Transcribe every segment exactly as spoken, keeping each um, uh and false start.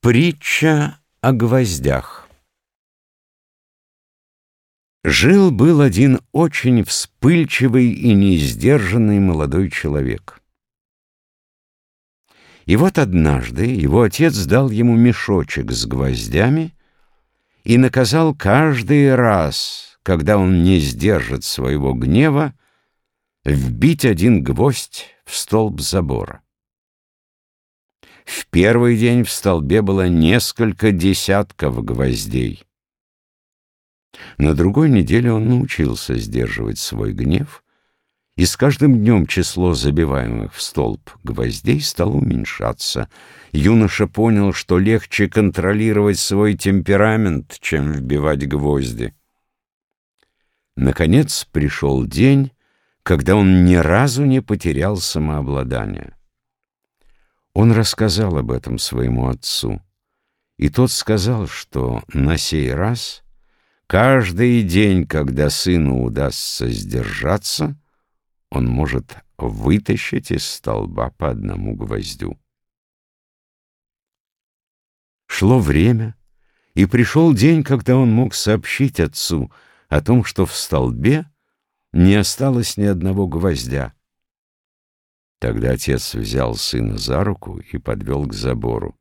Притча о гвоздях. Жил-был один очень вспыльчивый и несдержанный молодой человек. И вот однажды его отец дал ему мешочек с гвоздями и наказал каждый раз, когда он не сдержит своего гнева, вбить один гвоздь в столб забора. В первый день в столбе было несколько десятков гвоздей. На другой неделе он научился сдерживать свой гнев, и с каждым днем число забиваемых в столб гвоздей стало уменьшаться. Юноша понял, что легче контролировать свой темперамент, чем вбивать гвозди. Наконец пришел день, когда он ни разу не потерял самообладание. Он рассказал об этом своему отцу, и тот сказал, что на сей раз каждый день, когда сыну удастся сдержаться, он может вытащить из столба по одному гвоздю. Шло время, и пришел день, когда он мог сообщить отцу о том, что в столбе не осталось ни одного гвоздя. Тогда отец взял сына за руку и подвел к забору.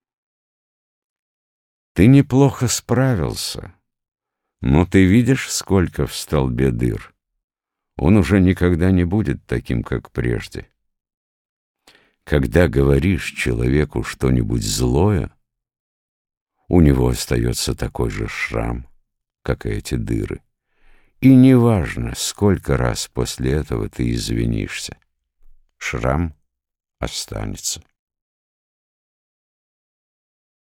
«Ты неплохо справился, но ты видишь, сколько в столбе дыр? Он уже никогда не будет таким, как прежде. Когда говоришь человеку что-нибудь злое, у него остается такой же шрам, как и эти дыры. И неважно, сколько раз после этого ты извинишься, шрам останется».